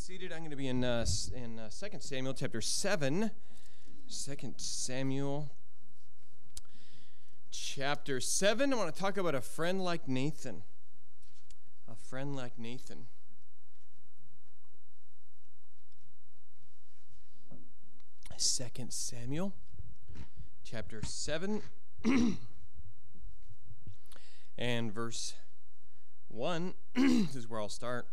Seated. I'm going to be in 2 Samuel chapter 7. 2 Samuel chapter 7. I want to talk about a friend like Nathan. A friend like Nathan. Second Samuel chapter 7 and verse 1. This is where I'll start.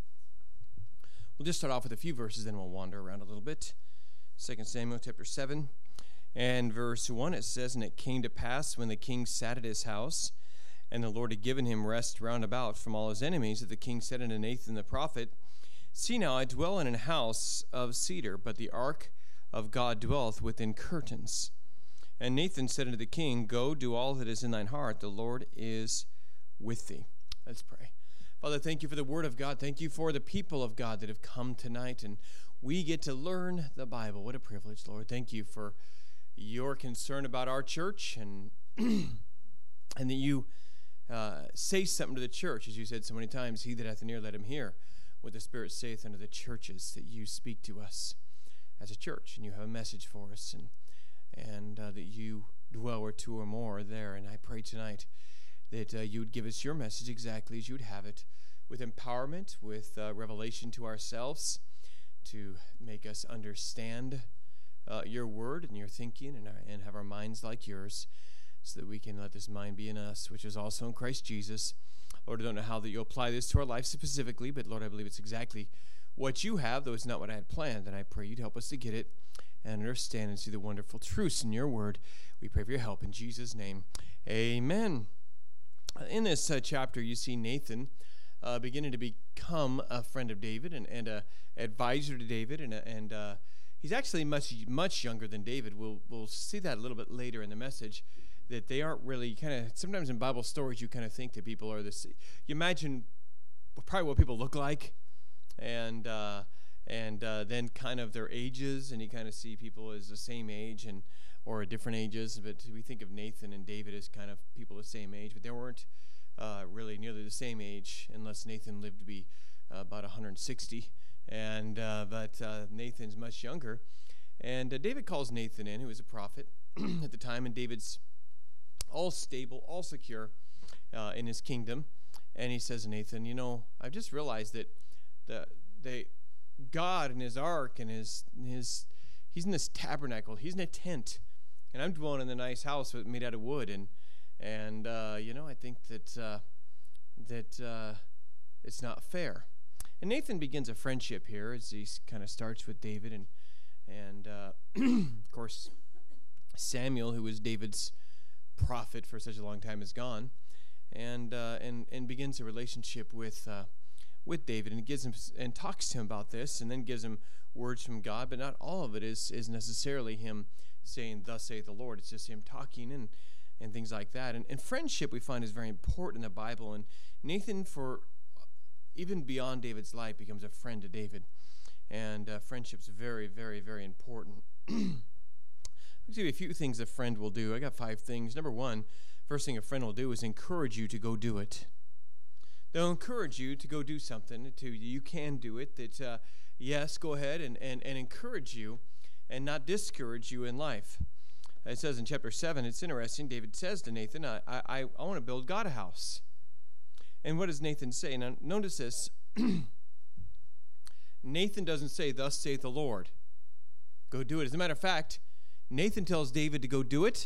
We'll just start off with a few verses, then we'll wander around a little bit. 2 Samuel chapter 7 and verse 1, it says, "And it came to pass when the king sat at his house, and the Lord had given him rest round about from all his enemies, that the king said unto Nathan the prophet, See now, I dwell in an house of cedar, but the ark of God dwelleth within curtains. And Nathan said unto the king, Go, do all that is in thine heart, the Lord is with thee." Let's pray. Father, thank you for the word of God. Thank you for the people of God that have come tonight, and we get to learn the Bible. What a privilege, Lord. Thank you for your concern about our church, and and that you say something to the church, as you said so many times, "He that hath an ear, let him hear what the Spirit saith unto the churches," that you speak to us as a church, and you have a message for us, and that you dwell where two or more are there. And I pray tonight that you would give us your message exactly as you would have it, with empowerment, with revelation to ourselves, to make us understand your word and your thinking, and have our minds like yours, so that we can let this mind be in us, which is also in Christ Jesus. Lord, I don't know how that you'll apply this to our life specifically, but Lord, I believe it's exactly what you have, though it's not what I had planned, and I pray you'd help us to get it and understand and see the wonderful truths in your word. We pray for your help in Jesus' name. Amen. In this chapter, you see Nathan beginning to become a friend of David and an advisor to David, and he's actually much younger than David. We'll see that a little bit later in the message, that they aren't really sometimes in Bible stories you kind of think that people are this. You imagine probably what people look like, and then kind of their ages, and you kind of see people as the same age or different ages, but we think of Nathan and David as kind of people the same age, but they weren't really nearly the same age, unless Nathan lived to be about 160, but Nathan's much younger. And David calls Nathan in, who is a prophet at the time, and David's all stable, all secure in his kingdom, and he says to Nathan, I've just realized that God and his ark and his he's in this tabernacle, he's in a tent, and I'm dwelling in a nice house made out of wood, and I think that it's not fair. And Nathan begins a friendship here as he kind of starts with David, and of course Samuel, who was David's prophet for such a long time, is gone, and begins a relationship with David, and gives him and talks to him about this, and then gives him words from God, but not all of it is necessarily him saying, "Thus saith the Lord." It's just him talking and things like that. And friendship, we find, is very important in the Bible. And Nathan, for even beyond David's life, becomes a friend to David. And friendship's very, very, very important. I'll give you a few things a friend will do. I got 5 things. Number 1, first thing a friend will do is encourage you to go do it. They'll encourage you to go do something. You can do it. That yes, go ahead and encourage you, and not discourage you in life. It says in chapter 7, it's interesting, David says to Nathan, I want to build God a house. And what does Nathan say? Now, notice this. Nathan doesn't say, "Thus saith the Lord." Go do it. As a matter of fact, Nathan tells David to go do it,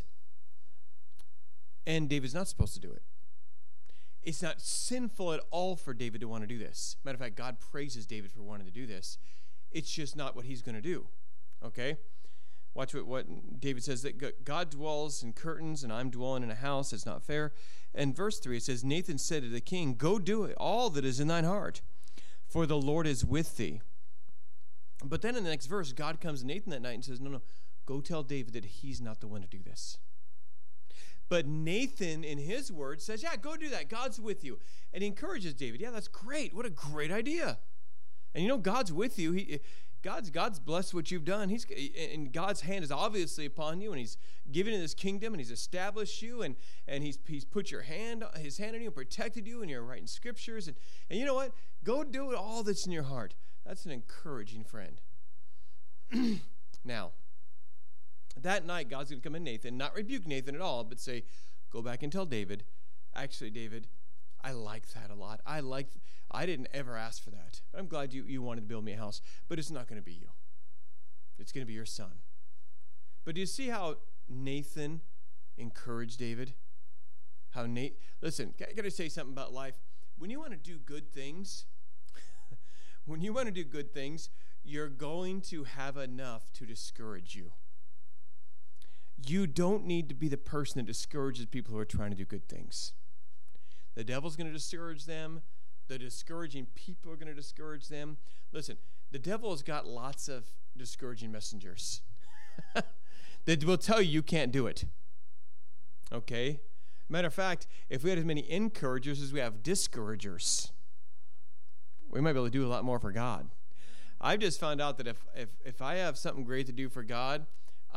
and David's not supposed to do it. It's not sinful at all for David to want to do this. Matter of fact, God praises David for wanting to do this. It's just not what he's going to do. Okay? Watch what David says, that God dwells in curtains, and I'm dwelling in a house. It's not fair. And verse 3, it says, Nathan said to the king, "Go do it, all that is in thine heart, for the Lord is with thee." But then in the next verse, God comes to Nathan that night and says, No, go tell David that he's not the one to do this. But Nathan, in his words, says, "Yeah, go do that. God's with you." And he encourages David. "Yeah, that's great. What a great idea." And God's with you. God's blessed what you've done. And God's hand is obviously upon you, and he's given you this kingdom, and he's established you, and he's put his hand on you and protected you, and you're writing scriptures. And you know what? Go do it all that's in your heart. That's an encouraging friend. Now, that night, God's going to come in Nathan, not rebuke Nathan at all, but say, go back and tell David, actually, David, I like that a lot. I didn't ever ask for that. I'm glad you wanted to build me a house, but it's not going to be you. It's going to be your son. But do you see how Nathan encouraged David? Listen, I got to say something about life. When you want to do good things, you're going to have enough to discourage you. You don't need to be the person that discourages people who are trying to do good things. The devil's going to discourage them. The discouraging people are going to discourage them. Listen, the devil has got lots of discouraging messengers that will tell you can't do it. Okay? Matter of fact, if we had as many encouragers as we have discouragers, we might be able to do a lot more for God. I've just found out that if I have something great to do for God,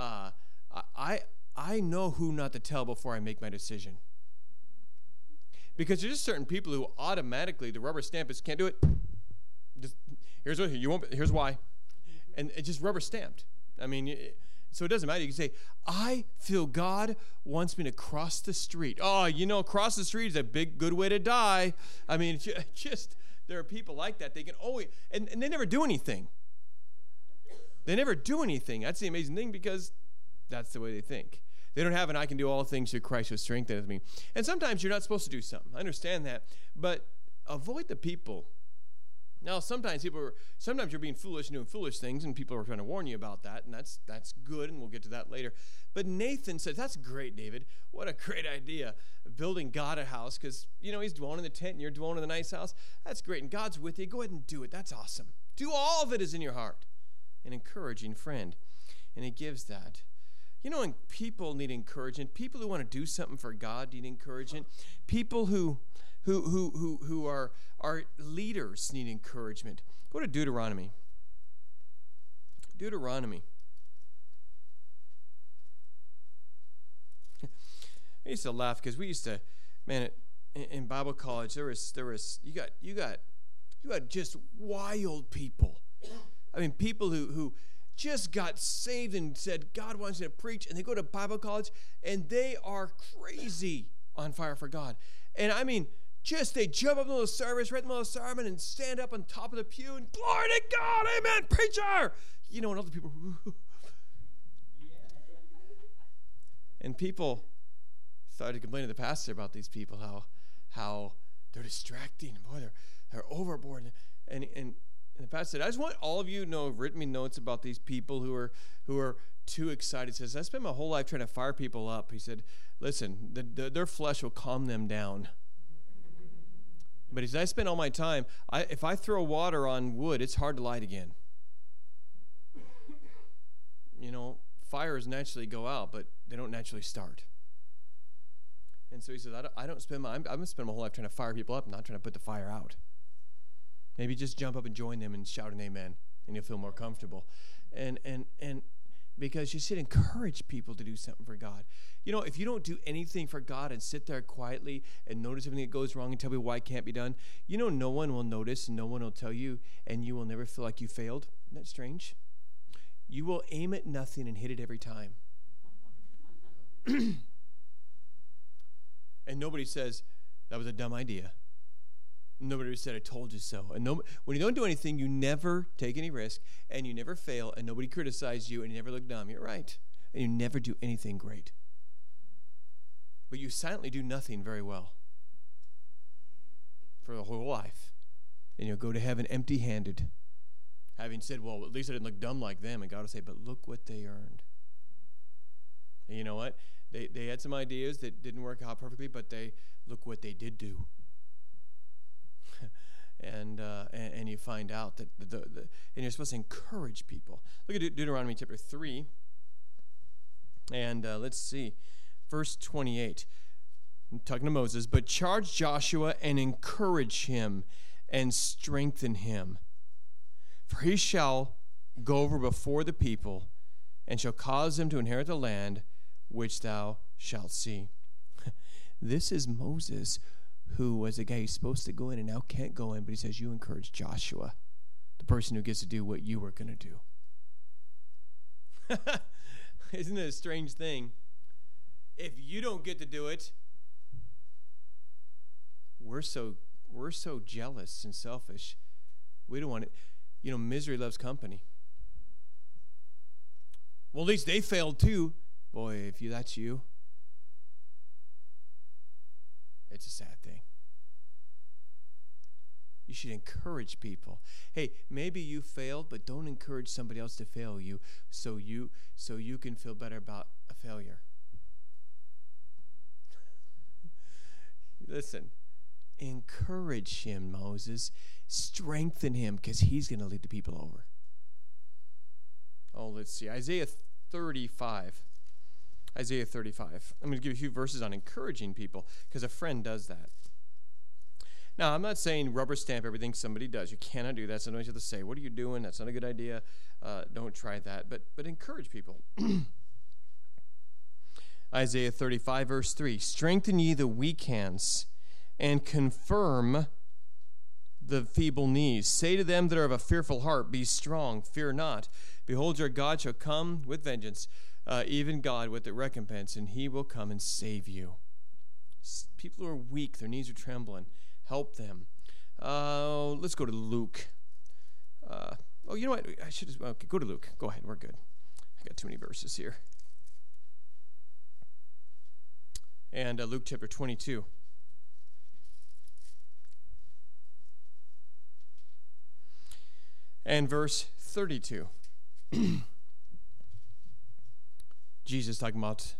I know who not to tell before I make my decision. Because there's just certain people who automatically, the rubber stamp is, can't do it. Just, here's why. And it's just rubber stamped. I mean, so it doesn't matter. You can say, I feel God wants me to cross the street. Oh, cross the street is a good way to die. I mean, just, there are people like that. They can always, and they never do anything. They never do anything. That's the amazing thing, because that's the way they think. They don't have an I can do all things through Christ who strengthens me. And sometimes you're not supposed to do something. I understand that. But avoid the people. Now, sometimes you're being foolish and doing foolish things, and people are trying to warn you about that, and that's good, and we'll get to that later. But Nathan says, that's great, David. What a great idea, building God a house, because, he's dwelling in the tent, and you're dwelling in the nice house. That's great, and God's with you. Go ahead and do it. That's awesome. Do all that is in your heart. An encouraging friend. And he gives that. And people need encouragement. People who want to do something for God need encouragement. People who are leaders need encouragement. Go to Deuteronomy. Deuteronomy. I used to laugh because we used to, in Bible college there was you got just wild people. I mean, people who just got saved and said, God wants you to preach, and they go to Bible college, and they are crazy on fire for God. And I mean, they jump up in the service, right in the middle of the sermon, and stand up on top of the pew, and glory to God, amen, preacher! And other people, and people started to complain to the pastor about these people, how they're distracting, boy, they're overboard, and the pastor said, I just want all of you to know, have written me notes about these people who are too excited. He says, I spent my whole life trying to fire people up. He said, listen, their flesh will calm them down. But he said, I spend all my time, if I throw water on wood, it's hard to light again. Fires naturally go out, but they don't naturally start. And so he says, I'm going to spend my whole life trying to fire people up, not trying to put the fire out. Maybe just jump up and join them and shout an amen, and you'll feel more comfortable. And because you should encourage people to do something for God. If you don't do anything for God and sit there quietly and notice everything that goes wrong and tell people why it can't be done, no one will notice and no one will tell you, and you will never feel like you failed. Isn't that strange? You will aim at nothing and hit it every time. And nobody says, that was a dumb idea. Nobody said, I told you so. And when you don't do anything, you never take any risk, and you never fail, and nobody criticizes you, and you never look dumb. You're right. And you never do anything great. But you silently do nothing very well for the whole life. And you'll go to heaven empty-handed, having said, well, at least I didn't look dumb like them. And God will say, but look what they earned. And you know what? They had some ideas that didn't work out perfectly, but look what they did do. And you find out that and you're supposed to encourage people. Look at Deuteronomy chapter 3, and let's see, verse 28. I'm talking to Moses, but charge Joshua and encourage him and strengthen him, for he shall go over before the people and shall cause them to inherit the land which thou shalt see. This is Moses, who was a guy who's supposed to go in and now can't go in, but he says, you encourage Joshua, the person who gets to do what you were going to do. Isn't it a strange thing? If you don't get to do it, we're so jealous and selfish. We don't want it. Misery loves company. Well, at least they failed too. Boy, that's you, it's a sad thing. You should encourage people. Hey, maybe you failed, but don't encourage somebody else to fail you so you can feel better about a failure. Listen, encourage him, Moses. Strengthen him, because he's going to lead the people over. Oh, let's see. Isaiah 35. I'm going to give you a few verses on encouraging people, because a friend does that. Now, I'm not saying rubber stamp everything somebody does. You cannot do that. Sometimes you have to say, what are you doing? That's not a good idea. Don't try that. But encourage people. Isaiah 35, verse 3. Strengthen ye the weak hands, and confirm the feeble knees. Say to them that are of a fearful heart, be strong, fear not. Behold, your God shall come with vengeance, even God with the recompense, and he will come and save you. People who are weak, their knees are trembling. Help them. Let's go to Luke. You know what? I should just, okay, go to Luke. Go ahead. We're good. I got too many verses here. And Luke chapter 22. And verse 32. Jesus talking about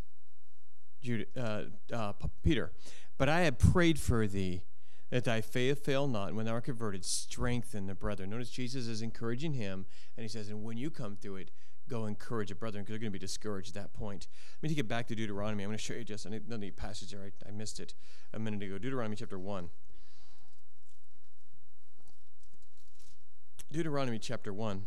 Peter. But I have prayed for thee, that thy faith fail not, and when thou art converted, strengthen the brethren. Notice Jesus is encouraging him, and he says, and when you come through it, go encourage the brethren, because they're going to be discouraged at that point. Let me take it back to Deuteronomy. I'm going to show you just another passage there. I missed it a minute ago. Deuteronomy chapter 1. Deuteronomy chapter 1.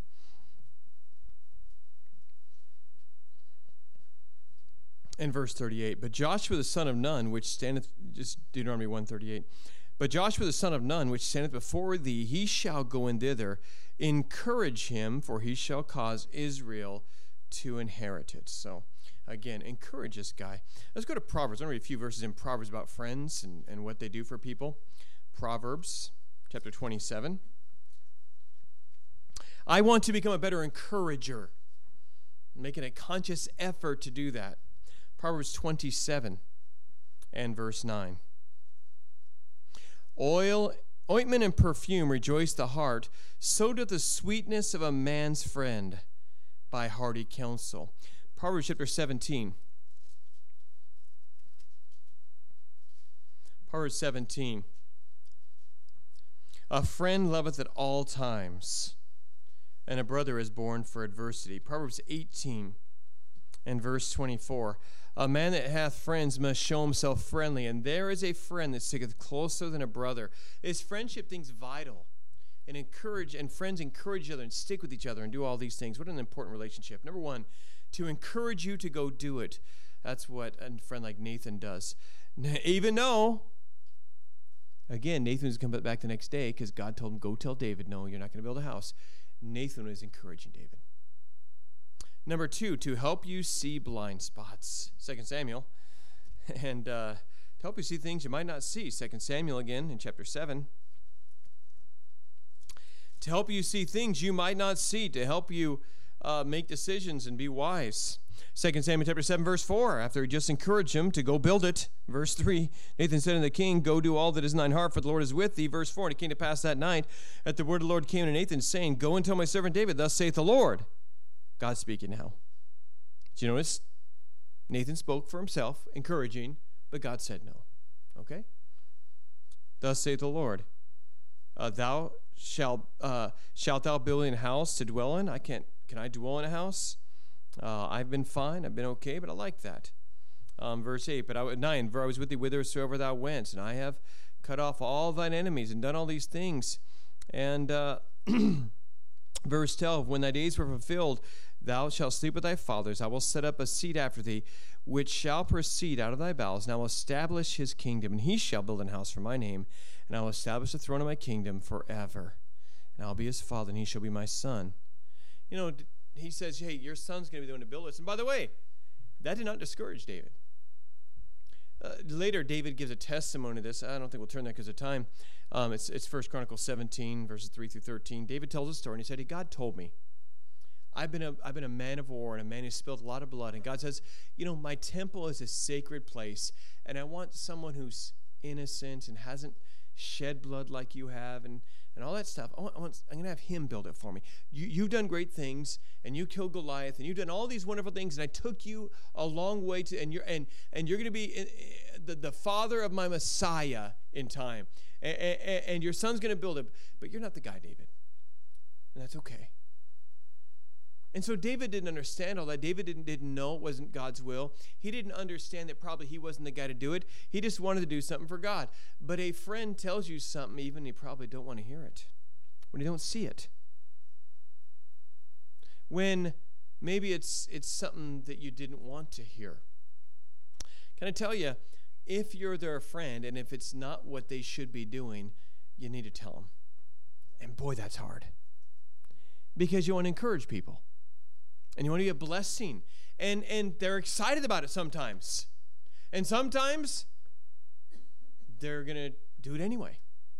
And verse 38. But Joshua the son of Nun, which standeth, just Deuteronomy 1:38. But Joshua the son of Nun, which standeth before thee, he shall go in thither. Encourage him, for he shall cause Israel to inherit it. So, again, encourage this guy. Let's go to Proverbs. I'm going to read a few verses in Proverbs about friends and what they do for people. Proverbs chapter 27. I want to become a better encourager. I'm making a conscious effort to do that. Proverbs 27 and verse 9. Ointment and perfume rejoice the heart, so doth the sweetness of a man's friend by hearty counsel. Proverbs chapter 17. Proverbs 17. A friend loveth at all times, and a brother is born for adversity. Proverbs 18 and verse 24. A man that hath friends must show himself friendly, and there is a friend that sticketh closer than a brother. This friendship thing's vital. And friends encourage each other and stick with each other and do all these things. What an important relationship. Number one, to encourage you to go do it. That's what a friend like Nathan does. Even though, again, Nathan was going to come back the next day because God told him, go tell David, no, you're not going to build a house. Nathan was encouraging David. Number two, to help you see blind spots. 2 Samuel. And to help you see things you might not see. 2 Samuel again in chapter 7. To help you see things you might not see. To help you make decisions and be wise. 2 Samuel chapter 7 verse 4. After he just encouraged him to go build it. Verse 3. Nathan said unto the king, go do all that is in thine heart, for the Lord is with thee. Verse 4. And it came to pass that night that the word of the Lord came to Nathan, saying, go and tell my servant David, thus saith the Lord. God's speaking now. Do you notice? Nathan spoke for himself, encouraging, but God said no. Okay? Thus saith the Lord, thou shalt thou build a house to dwell in? Can I dwell in a house? I've been fine, I've been okay, but I like that. Verse 8, but 9, for I was with thee whithersoever thou went, and I have cut off all thine enemies and done all these things. And verse 12, when thy days were fulfilled, thou shalt sleep with thy fathers. I will set up a seed after thee, which shall proceed out of thy bowels, and I will establish his kingdom, and he shall build an house for my name, and I will establish the throne of my kingdom forever. and I'll be his father, and he shall be my son. You know, he says, hey, your son's going to be the one to build this. And by the way, that did not discourage David. Later, David gives a testimony to this. I don't think we'll turn that because of time. It's 1 Chronicles 17, verses 3 through 13. David tells a story, and he said, hey, God told me, I've been a man of war and a man who spilled a lot of blood. And God says, you know, my temple is a sacred place, and I want someone who's innocent and hasn't shed blood like you have and all that stuff. I'm going to have him build it for me. You've done great things, and you killed Goliath, and you've done all these wonderful things, and I took you a long way to, and you're going to be the father of my Messiah in time, and your son's going to build it, but you're not the guy, David, and that's okay. And so David didn't understand all that. David didn't know it wasn't God's will. He didn't understand that probably he wasn't the guy to do it. He just wanted to do something for God. But a friend tells you something, even you probably don't want to hear it, when you don't see it. When maybe it's something that you didn't want to hear. Can I tell you, if you're their friend and if it's not what they should be doing, you need to tell them. And boy, that's hard. Because you want to encourage people. And you want to be a blessing. And they're excited about it sometimes. And sometimes they're going to do it anyway.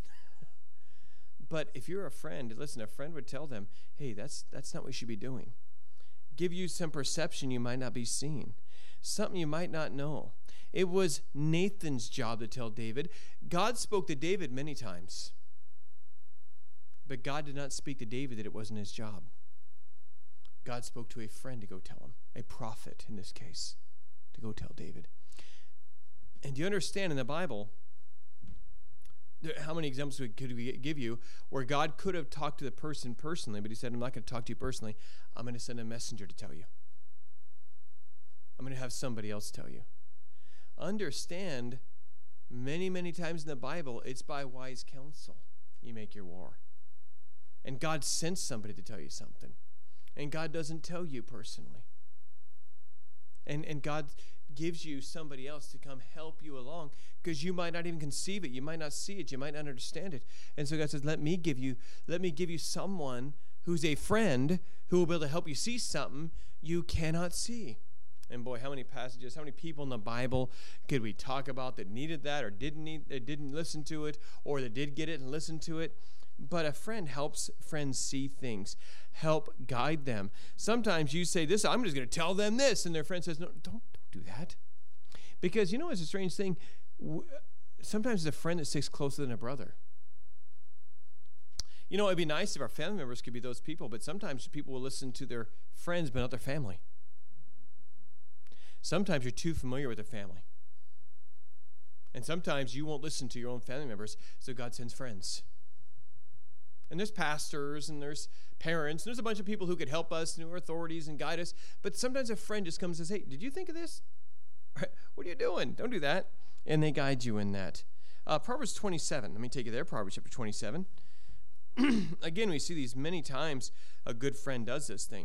But if you're a friend, listen, a friend would tell them, hey, that's not what you should be doing. Give you some perception you might not be seeing. Something you might not know. It was Nathan's job to tell David. God spoke to David many times. But God did not speak to David that it wasn't his job. God spoke to a friend to go tell him, a prophet in this case, to go tell David. And do you understand in the Bible, how many examples could we give you where God could have talked to the person personally, but he said, I'm not going to talk to you personally. I'm going to send a messenger to tell you. I'm going to have somebody else tell you. Understand, many, many times in the Bible, it's by wise counsel you make your war. And God sent somebody to tell you something. And God doesn't tell you personally. And God gives you somebody else to come help you along because you might not even conceive it. You might not see it. You might not understand it. And so God says, let me give you someone who's a friend who will be able to help you see something you cannot see. And boy, how many passages, how many people in the Bible could we talk about that needed that or didn't listen to it, or that did get it and listen to it? But a friend helps friends see things, help guide them. Sometimes you say this, I'm just going to tell them this, and their friend says, no, don't do that. Because you know it's a strange thing. Sometimes it's a friend that sticks closer than a brother. You know, it'd be nice if our family members could be those people, but sometimes people will listen to their friends but not their family. Sometimes you're too familiar with their family. And sometimes you won't listen to your own family members, so God sends friends. And there's pastors, and there's parents, and there's a bunch of people who could help us, and who are authorities and guide us. But sometimes a friend just comes and says, hey, did you think of this? What are you doing? Don't do that. And they guide you in that. Proverbs 27. Let me take you there. Proverbs chapter 27. Again, we see these many times a good friend does this thing.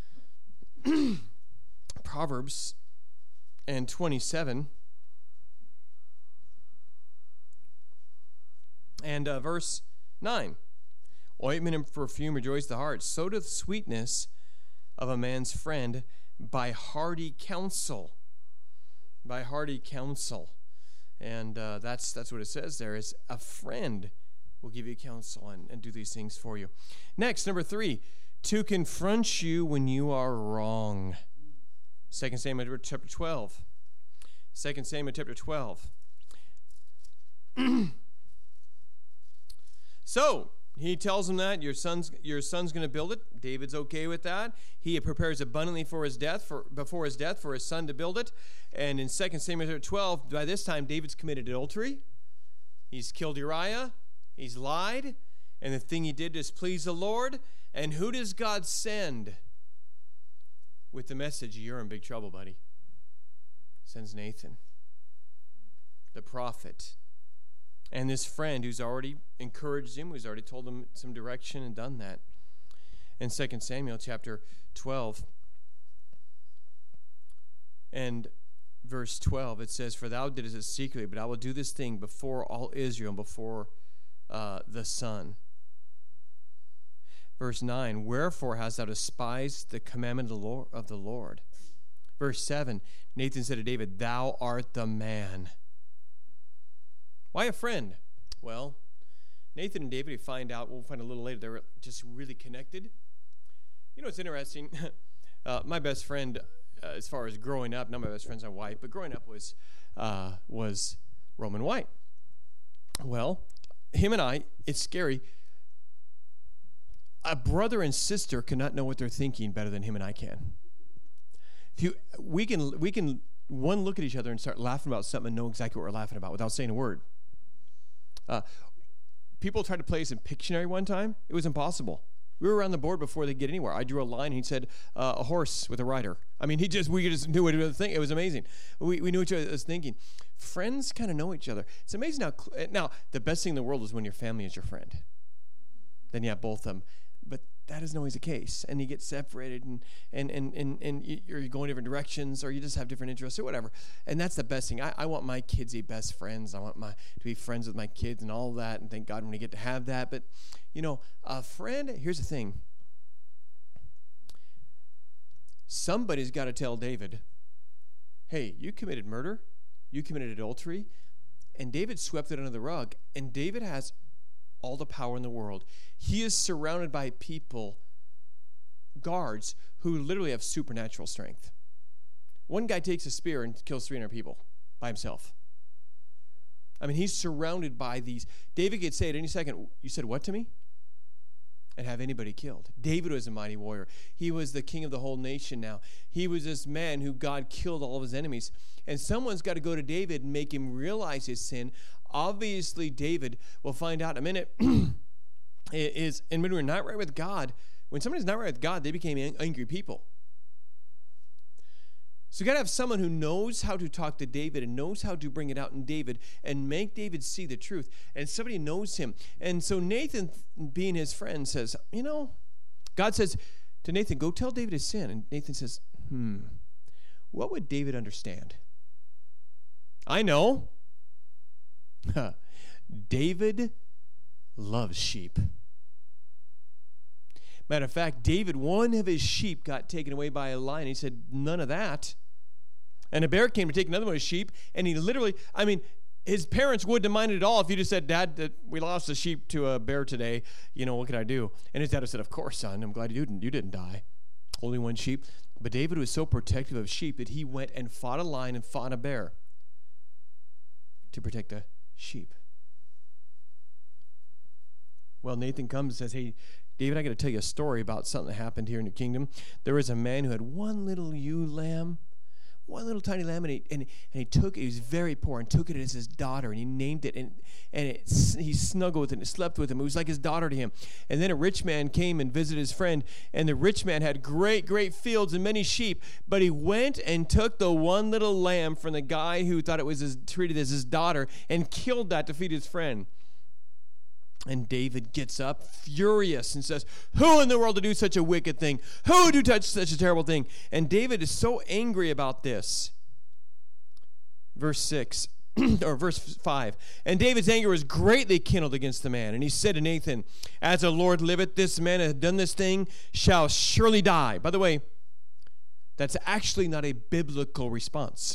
Proverbs and 27. And verse 9. Ointment and perfume rejoice the heart. So doth sweetness of a man's friend by hearty counsel. By hearty counsel. And that's what it says there, is a friend will give you counsel and do these things for you. Next, number 3, to confront you when you are wrong. 2 Samuel chapter 12. 2 Samuel chapter 12. So, he tells him that your son's going to build it. David's okay with that. He prepares abundantly before his death for his son to build it. And in 2 Samuel 12, by this time, David's committed adultery. He's killed Uriah. He's lied. And the thing he did displeased the Lord. And who does God send with the message, you're in big trouble, buddy? Sends Nathan, the prophet. And this friend who's already encouraged him, who's already told him some direction and done that. In 2 Samuel chapter 12 and verse 12, it says, for thou didst it secretly, but I will do this thing before all Israel and before the sun. Verse 9, wherefore hast thou despised the commandment of the Lord? Verse 7, Nathan said to David, thou art the man. Why a friend? Well, Nathan and David, we'll find a little later, they were just really connected. You know, it's interesting. My best friend, as far as growing up, not my best friend's my wife, but growing up was Roman White. Well, him and I, it's scary. A brother and sister cannot know what they're thinking better than him and I can. We can one look at each other and start laughing about something and know exactly what we're laughing about without saying a word. People tried to play us in Pictionary one time. It was impossible. We were around the board before they get anywhere. I drew a line, and he said, a horse with a rider. I mean, we just knew what he was thinking. It was amazing. We knew what each other was thinking. Friends kind of know each other. It's amazing how, now, the best thing in the world is when your family is your friend. Then you have both of them. But that isn't always the case. And you get separated, and you're going different directions, or you just have different interests, or whatever. And that's the best thing. I want my kids to be best friends. I want to be friends with my kids and all that, and thank God when we get to have that. But, you know, a friend, here's the thing. Somebody's got to tell David, hey, you committed murder, you committed adultery, and David swept it under the rug. And David has all the power in the world. He is surrounded by people, guards, who literally have supernatural strength. One guy takes a spear and kills 300 people by himself. I mean, he's surrounded by these. David could say at any second, you said what to me? And have anybody killed. David was a mighty warrior. He was the king of the whole nation now. He was this man who God killed all of his enemies. And someone's got to go to David and make him realize his sin. Obviously, David, we'll find out in a minute, and when we're not right with God, when somebody's not right with God, they became angry people. So you got to have someone who knows how to talk to David and knows how to bring it out in David and make David see the truth. And somebody knows him. And so Nathan, being his friend, says, you know, God says to Nathan, go tell David his sin. And Nathan says, what would David understand? I know. David loves sheep. Matter of fact, David, one of his sheep got taken away by a lion. He said, none of that. And a bear came to take another one of his sheep, and he literally, I mean, his parents wouldn't have minded at all if you just said, Dad, we lost a sheep to a bear today. You know, what can I do? And his dad said, of course, son, I'm glad you didn't die. Only one sheep. But David was so protective of sheep that he went and fought a lion and fought a bear to protect the sheep. Well, Nathan comes and says, hey, David, I got to tell you a story about something that happened here in the kingdom. There was a man who had one little ewe lamb, one little tiny lamb, and he was very poor, and took it as his daughter, and he named it, and he snuggled with it and slept with him. It was like his daughter to him. And then a rich man came and visited his friend, and the rich man had great, great fields and many sheep, but he went and took the one little lamb from the guy who thought it was treated as his daughter and killed that to feed his friend. And David gets up furious and says, who in the world would do such a wicked thing? Who would do such a terrible thing? And David is so angry about this. Verse 6, or verse 5. And David's anger was greatly kindled against the man. And he said to Nathan, as the Lord liveth, this man that hath done this thing shall surely die. By the way, that's actually not a biblical response.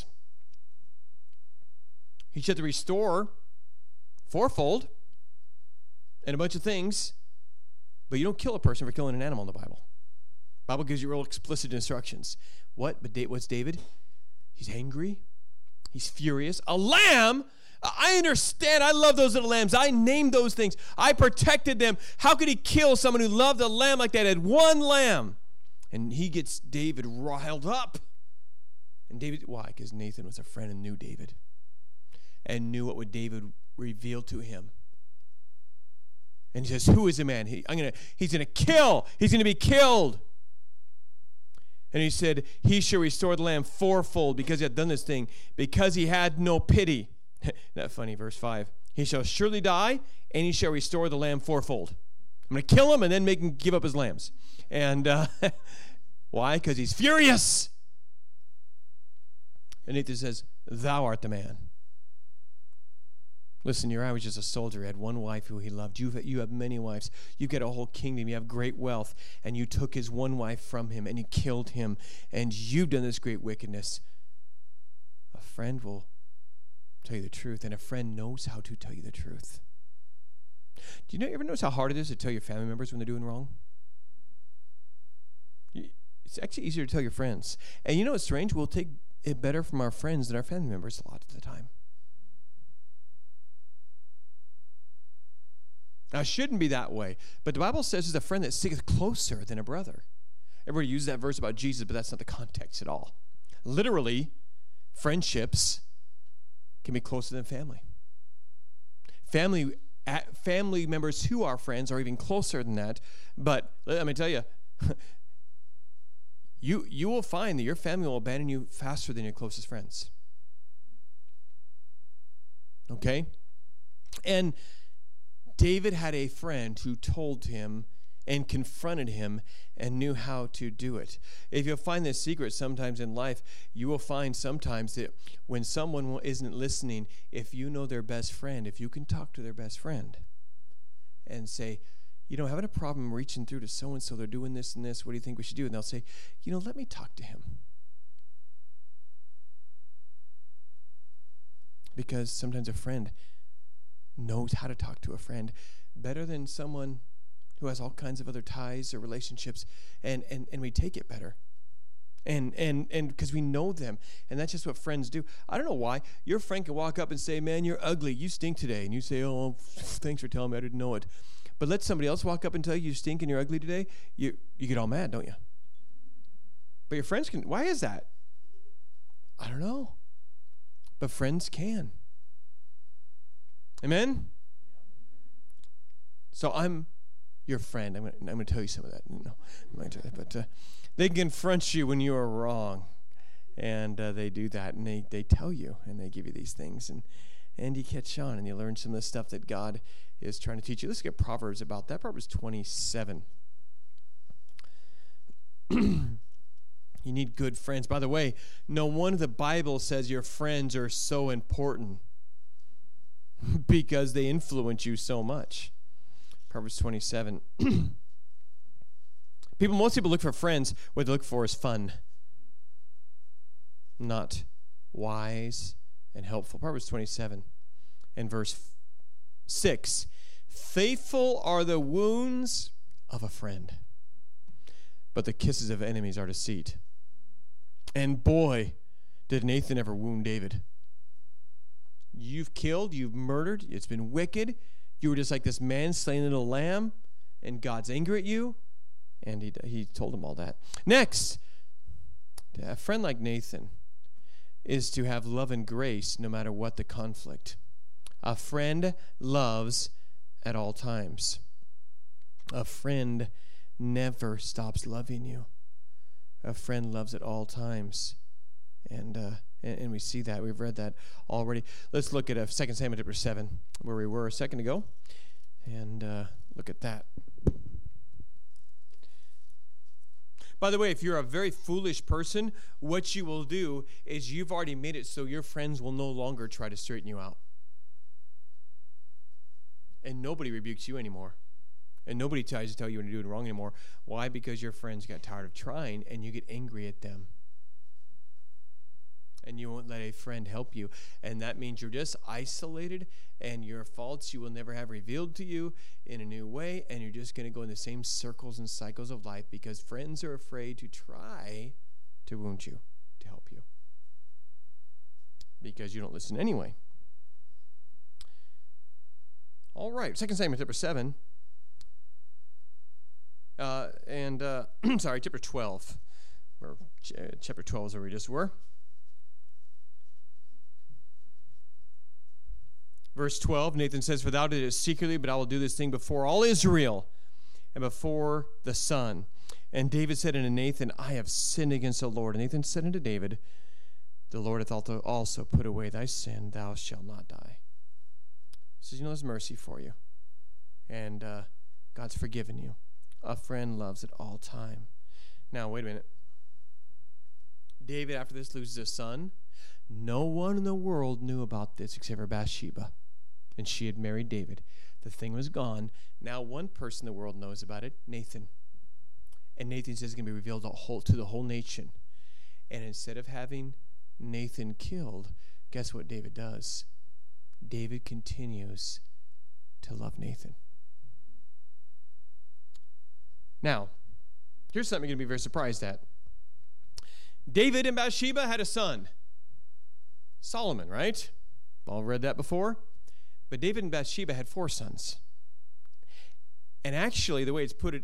He should restore fourfold and a bunch of things, but you don't kill a person for killing an animal in the Bible. The Bible gives you real explicit instructions. What? But what's David? He's angry. He's furious. A lamb? I understand. I love those little lambs. I named those things. I protected them. How could he kill someone who loved a lamb like that? Had one lamb. And he gets David riled up. And David, why? Because Nathan was a friend and knew David. And knew what would David reveal to him. And he says, who is the man? He's going to kill. He's going to be killed. And he said, he shall restore the lamb fourfold because he had done this thing, because he had no pity. Isn't that funny? Verse 5. He shall surely die, and he shall restore the lamb fourfold. I'm going to kill him and then make him give up his lambs. And why? Because he's furious. And Nathan says, thou art the man. Listen, Uriah was just a soldier. He had one wife who he loved. You have many wives. You get a whole kingdom. You have great wealth. And you took his one wife from him and you killed him. And you've done this great wickedness. A friend will tell you the truth. And a friend knows how to tell you the truth. Do you ever notice how hard it is to tell your family members when they're doing wrong? It's actually easier to tell your friends. And you know what's strange? We'll take it better from our friends than our family members a lot of the time. Now, it shouldn't be that way. But the Bible says there's a friend that sticketh closer than a brother. Everybody uses that verse about Jesus, but that's not the context at all. Literally, friendships can be closer than family. Family members who are friends are even closer than that. But let me tell you, you will find that your family will abandon you faster than your closest friends. Okay? And David had a friend who told him and confronted him and knew how to do it. If you'll find this secret sometimes in life, you will find sometimes that when someone isn't listening, if you know their best friend, if you can talk to their best friend and say, having a problem reaching through to so-and-so, they're doing this and this, what do you think we should do? And they'll say, let me talk to him. Because sometimes a friend knows how to talk to a friend better than someone who has all kinds of other ties or relationships, and we take it better. And because we know them, and that's just what friends do. I don't know why. Your friend can walk up and say, man, you're ugly, you stink today. And you say, oh, thanks for telling me, I didn't know it. But let somebody else walk up and tell you stink and you're ugly today, you get all mad, don't you? But your friends can. Why is that? I don't know. But friends can. Amen? So I'm your friend. I'm going to tell you some of that. No, I'm not gonna, but they confront you when you are wrong. And they do that. And they tell you. And they give you these things. And you catch on. And you learn some of the stuff that God is trying to teach you. Let's get Proverbs about that. Proverbs 27. You need good friends. By the way, no wonder the Bible says your friends are so important. Because they influence you so much. Proverbs 27. Most people look for friends. What they look for is fun. Not wise and helpful. Proverbs 27 and verse 6. Faithful are the wounds of a friend, but the kisses of enemies are deceit. And boy, did Nathan ever wound David. You've killed, you've murdered, it's been wicked. You were just like this man slaying a little lamb, and God's angry at you. And he told him all that. Next, a friend like Nathan is to have love and grace no matter what the conflict. A friend loves at all times. A friend never stops loving you. A friend loves at all times. And we see that. We've read that already. Let's look at 2 Samuel chapter 7, where we were a second ago, and look at that. By the way, if you're a very foolish person, what you will do is you've already made it so your friends will no longer try to straighten you out. And nobody rebukes you anymore. And nobody tries to tell you when you're doing wrong anymore. Why? Because your friends got tired of trying, and you get angry at them. And you won't let a friend help you. And that means you're just isolated, and your faults you will never have revealed to you in a new way, and you're just going to go in the same circles and cycles of life because friends are afraid to try to wound you, to help you. Because you don't listen anyway. All right, 2 Samuel chapter 7. Chapter 12. Chapter 12 is where we just were. Verse 12, Nathan says, "For thou didst it secretly, but I will do this thing before all Israel and before the sun." And David said unto Nathan, "I have sinned against the Lord." And Nathan said unto David, "The Lord hath also put away thy sin, thou shalt not die." He says, there's mercy for you. And God's forgiven you. A friend loves at all time. Now, wait a minute. David, after this, loses a son. No one in the world knew about this except for Bathsheba. and she had married David. The thing was gone. Now one person in the world knows about it, Nathan. And Nathan says it's going to be revealed to the whole nation. And instead of having Nathan killed, guess what David does? David continues to love Nathan. Now, here's something you're going to be very surprised at. David and Bathsheba had a son, Solomon, right? All read that before. But David and Bathsheba had 4 sons. And actually, the way it's put it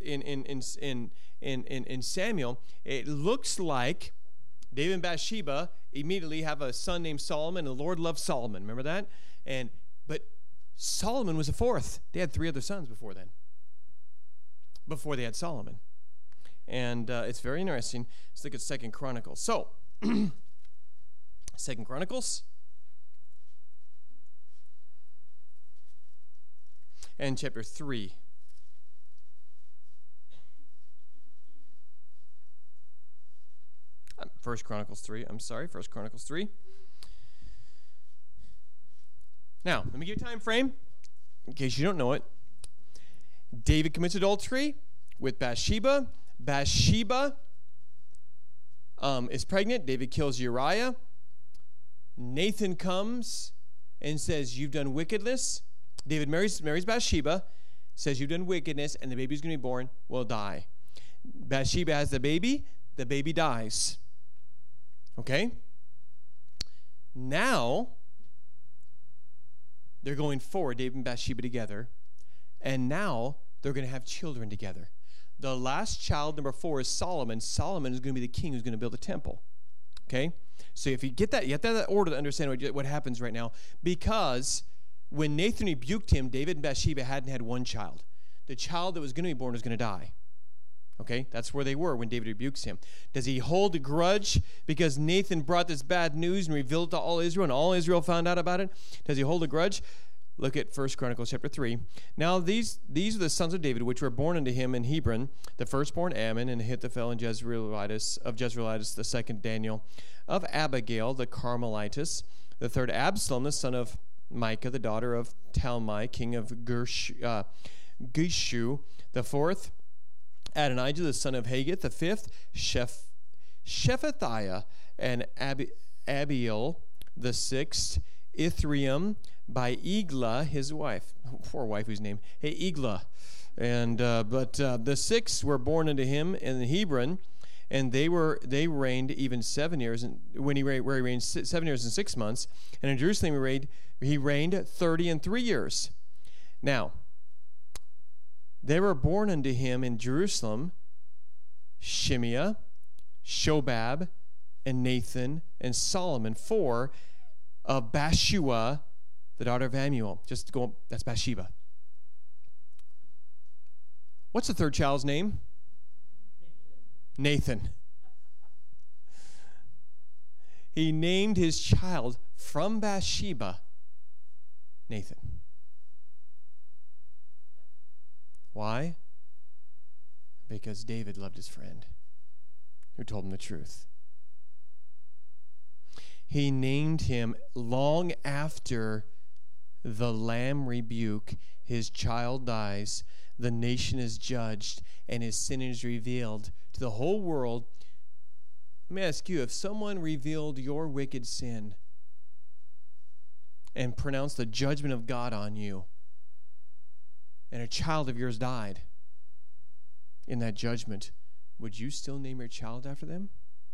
in Samuel, it looks like David and Bathsheba immediately have a son named Solomon, and the Lord loved Solomon. Remember that? But Solomon was the 4th. They had 3 other sons before then, before they had Solomon. And it's very interesting. Let's look at 2 Chronicles. So, 2 Chronicles and chapter 3. First Chronicles 3. Now, let me give you a time frame in case you don't know it. David commits adultery with Bathsheba. Bathsheba is pregnant. David kills Uriah. Nathan comes and says, you've done wickedness. David marries Bathsheba, says you've done wickedness, and the baby's going to be born, will die. Bathsheba has the baby dies. Okay? Now, they're going forward, David and Bathsheba together, and now they're going to have children together. The last child, number 4, is Solomon. Solomon is going to be the king who's going to build a temple. Okay? So if you get that, you have to have that order to understand what happens right now. Because when Nathan rebuked him, David and Bathsheba hadn't had one child. The child that was going to be born was going to die. Okay? That's where they were when David rebukes him. Does he hold a grudge because Nathan brought this bad news and revealed it to all Israel and all Israel found out about it? Does he hold a grudge? Look at 1 Chronicles chapter 3. Now these are the sons of David, which were born unto him in Hebron. The firstborn Ammon, and Ahithophel, and Jezreelitis, the second Daniel, of Abigail, the Carmelitess, the third Absalom, the son of Micah, the daughter of Talmai, king of Geshu, the fourth Adonijah, the son of Haggith, the fifth Shephatiah, and Abiel, the sixth Ithream, by Eglah, his wife. Poor wife whose name, Eglah. And but the 6 were born unto him in Hebron, and they reigned even 7 years. And when he reigned 7 years and 6 months, and in Jerusalem he reigned 30 and 3 years. Now, they were born unto him in Jerusalem Shimea, Shobab, and Nathan, and Solomon, 4 of Bathshua, the daughter of Ammiel. That's Bathsheba. What's the third child's name? Nathan. He named his child from Bathsheba Nathan. Why? Because David loved his friend who told him the truth. He named him long after the lamb rebuke. His child dies, the nation is judged, and his sin is revealed to the whole world. Let me ask you, if someone revealed your wicked sin and pronounced the judgment of God on you, and a child of yours died in that judgment, would you still name your child after them?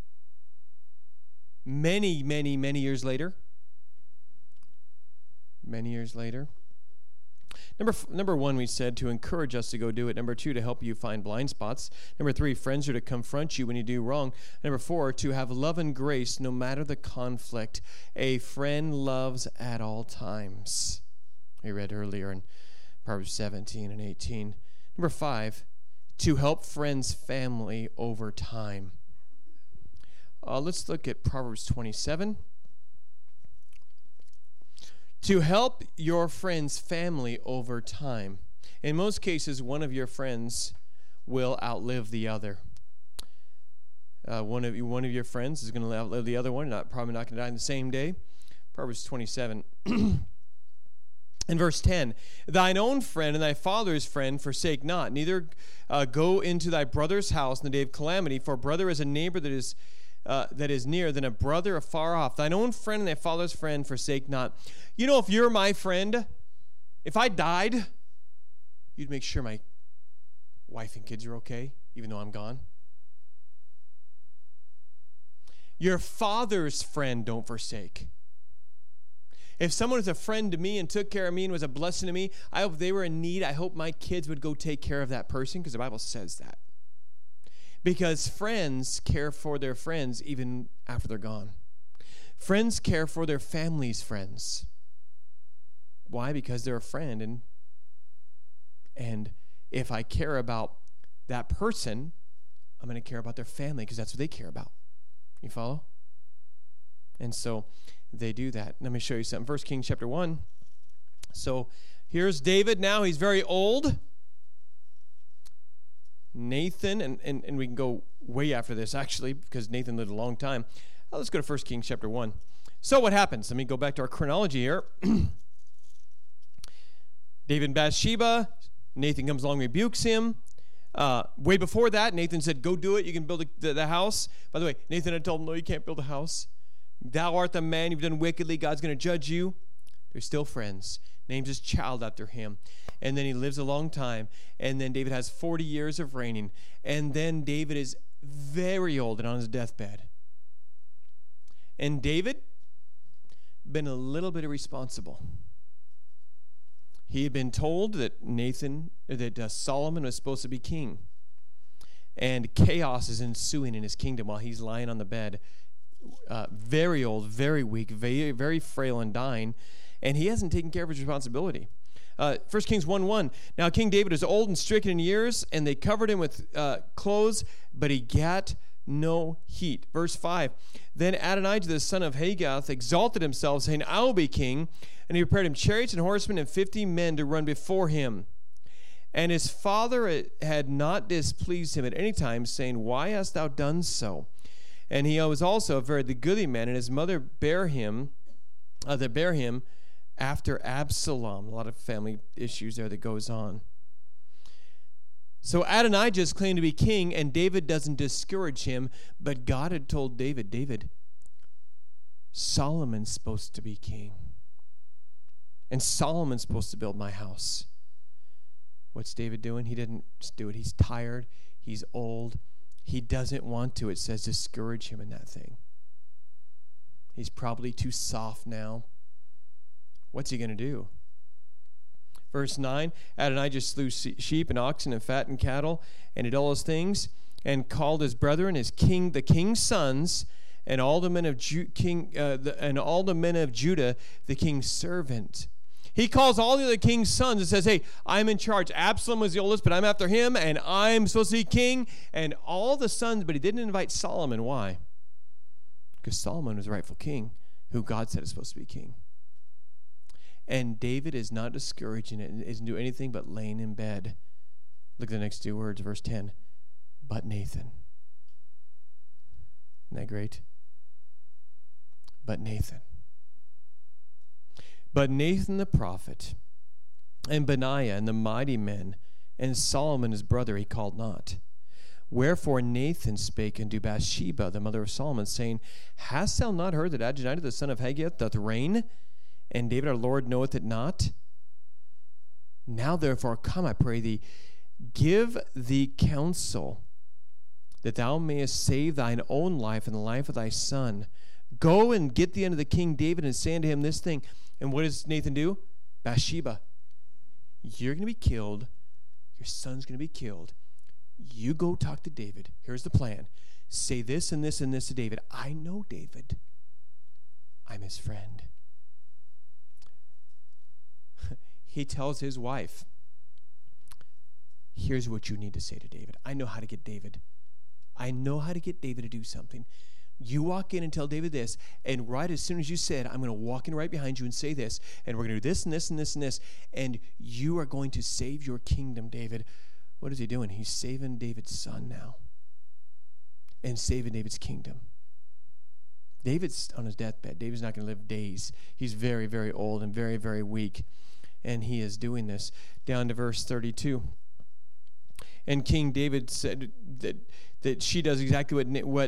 Many, many, many years later. Many years later. Number 1, we said to encourage us to go do it. Number 2, to help you find blind spots. Number 3, friends are to confront you when you do wrong. Number 4, to have love and grace no matter the conflict. A friend loves at all times. We read earlier in Proverbs 17 and 18. Number 5, to help friends' family over time. Let's look at Proverbs 27. To help your friend's family over time. In most cases, one of your friends will outlive the other. One of your friends is going to outlive the other one, probably not going to die in the same day. Proverbs 27. In verse 10, thine own friend and thy father's friend forsake not, neither go into thy brother's house in the day of calamity, for a brother is a neighbor that is near than a brother afar off. Thine own friend and thy father's friend forsake not. You know, if you're my friend, if I died, you'd make sure my wife and kids are okay, even though I'm gone. Your father's friend don't forsake. If someone was a friend to me and took care of me and was a blessing to me, I hope they were in need. I hope my kids would go take care of that person, because the Bible says that. Because friends care for their friends even after they're gone. Friends care for their family's friends. Why? Because they're a friend. And if I care about that person, I'm going to care about their family, because that's what they care about. You follow? And so they do that. Let me show you something. 1 Kings chapter 1. So here's David now. He's very old. Nathan, and we can go way after this, actually, because Nathan lived a long time. Let's go to 1 Kings chapter 1. So what happens? Let me go back to our chronology here. David and Bathsheba. Nathan comes along, rebukes him. Way before that, Nathan said, go do it. You can build the house. By the way, Nathan had told him, no, you can't build a house. Thou art the man, you've done wickedly, God's going to judge you. They're still friends. Names his child after him. And then he lives a long time. And then David has 40 years of reigning. And then David is very old and on his deathbed. And David been a little bit irresponsible. He had been told that Solomon was supposed to be king. And chaos is ensuing in his kingdom while he's lying on the bed. Very old, very weak, very, very frail and dying, and he hasn't taken care of his responsibility. 1 Kings 1:1. Now King David is old and stricken in years, and they covered him with clothes, but he gat no heat. Verse 5. Then Adonijah the son of Haggith exalted himself, saying, I will be king, and he prepared him chariots and horsemen and 50 men to run before him. And his father had not displeased him at any time, saying, Why hast thou done so? And he was also a very goodly man, and his mother bare him after Absalom. A lot of family issues there that goes on. So Adonijah is claimed to be king, and David doesn't discourage him, but God had told David, Solomon's supposed to be king. And Solomon's supposed to build my house. What's David doing? He didn't do it. He's tired. He's old. He doesn't want to. It says discourage him in that thing. He's probably too soft now. What's he going to do? Verse 9, Adonijah slew sheep and oxen and fattened cattle and did all those things, and called his brethren, the king's sons, and all the men of Judah, the king's servant. He calls all the other king's sons and says, hey, I'm in charge. Absalom was the oldest, but I'm after him, and I'm supposed to be king. And all the sons, but he didn't invite Solomon. Why? Because Solomon was the rightful king, who God said is supposed to be king. And David is not discouraging it and isn't doing anything but laying in bed. Look at the next two words, verse 10. But Nathan. Isn't that great? But Nathan. But Nathan the prophet, and Benaiah, and the mighty men, and Solomon his brother he called not. Wherefore Nathan spake unto Bathsheba, the mother of Solomon, saying, Hast thou not heard that Adonijah the son of Haggith doth reign, and David our Lord knoweth it not? Now therefore come, I pray thee, give thee counsel, that thou mayest save thine own life and the life of thy son. Go and get thee unto the king David, and say unto him this thing. And what does Nathan do? Bathsheba, you're going to be killed. Your son's going to be killed. You go talk to David. Here's the plan. Say this and this and this to David. I know David. I'm his friend. He tells his wife, here's what you need to say to David. I know how to get David. I know how to get David to do something. You walk in and tell David this, and right as soon as you said, I'm going to walk in right behind you and say this, and we're going to do this and this and this and this, and you are going to save your kingdom, David. What is he doing? He's saving David's son now and saving David's kingdom. David's on his deathbed. David's not going to live days. He's very, very old and very, very weak. And he is doing this. Down to verse 32. And King David said that she does exactly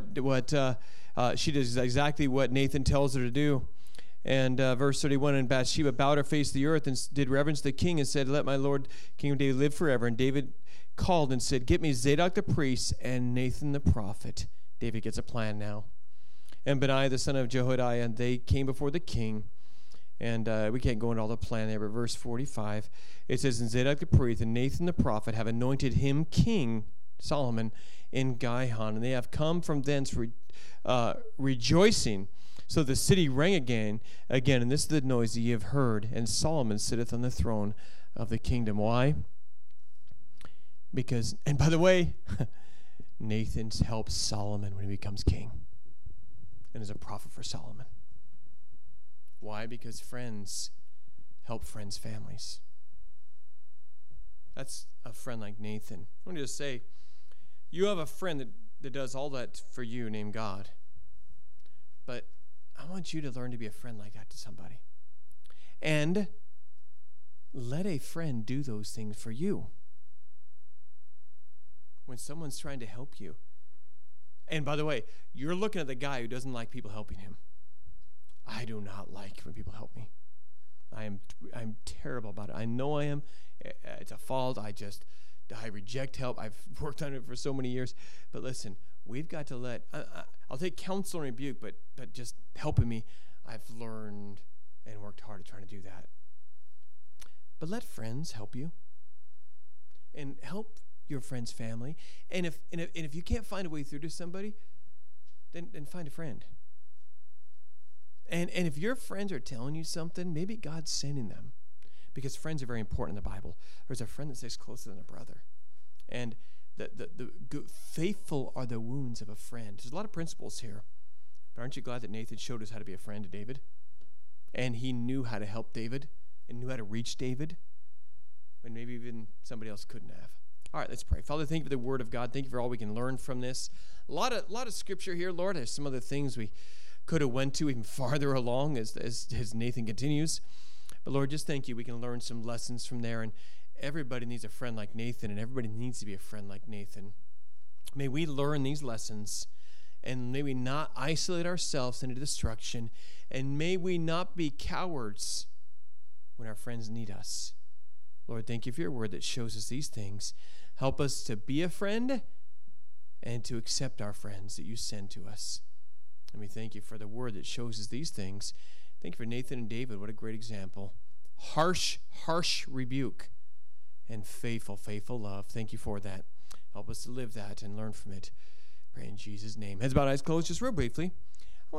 what Nathan tells her to do. And verse 31, and Bathsheba bowed her face to the earth and did reverence to the king and said, "Let my Lord King David live forever." And David called and said, "Get me Zadok the priest and Nathan the prophet." David gets a plan now. And Benaiah the son of Jehoiada, and they came before the king. And we can't go into all the plan there, but verse 45, it says, "And Zadok the priest and Nathan the prophet have anointed him king," Solomon, "in Gihon, and they have come from thence rejoicing. So the city rang again, and this is the noise that ye have heard, and Solomon sitteth on the throne of the kingdom." Why? Because, and by the way, Nathan helps Solomon when he becomes king and is a prophet for Solomon. Why? Because friends help friends' families. That's a friend like Nathan. I want to just say, you have a friend that does all that for you named God. But I want you to learn to be a friend like that to somebody. And let a friend do those things for you. When someone's trying to help you. And by the way, you're looking at the guy who doesn't like people helping him. I do not like when people help me. I'm terrible about it. I know I am. It's a fault. I reject help. I've worked on it for so many years. But listen, we've got to let, I'll take counsel and rebuke, but just helping me, I've learned and worked hard at trying to do that. But let friends help you. And help your friend's family. And if you can't find a way through to somebody, then find a friend. And if your friends are telling you something, maybe God's sending them. Because friends are very important in the Bible. There's a friend that sticks closer than a brother. And the faithful are the wounds of a friend. There's a lot of principles here. But aren't you glad that Nathan showed us how to be a friend to David? And he knew how to help David and knew how to reach David when maybe even somebody else couldn't have. All right, let's pray. Father, thank you for the word of God. Thank you for all we can learn from this. A lot of scripture here, Lord. There's some other things we could have went to even farther along as Nathan continues. But Lord, just thank you. We can learn some lessons from there. And everybody needs a friend like Nathan, and everybody needs to be a friend like Nathan. May we learn these lessons, and may we not isolate ourselves into destruction, and may we not be cowards when our friends need us. Lord, thank you for your word that shows us these things. Help us to be a friend and to accept our friends that you send to us. And we thank you for the word that shows us these things. Thank you for Nathan and David. What a great example. Harsh rebuke and faithful love. Thank you for that. Help us to live that and learn from it. Pray in Jesus' name. Heads bowed, eyes closed, just real briefly.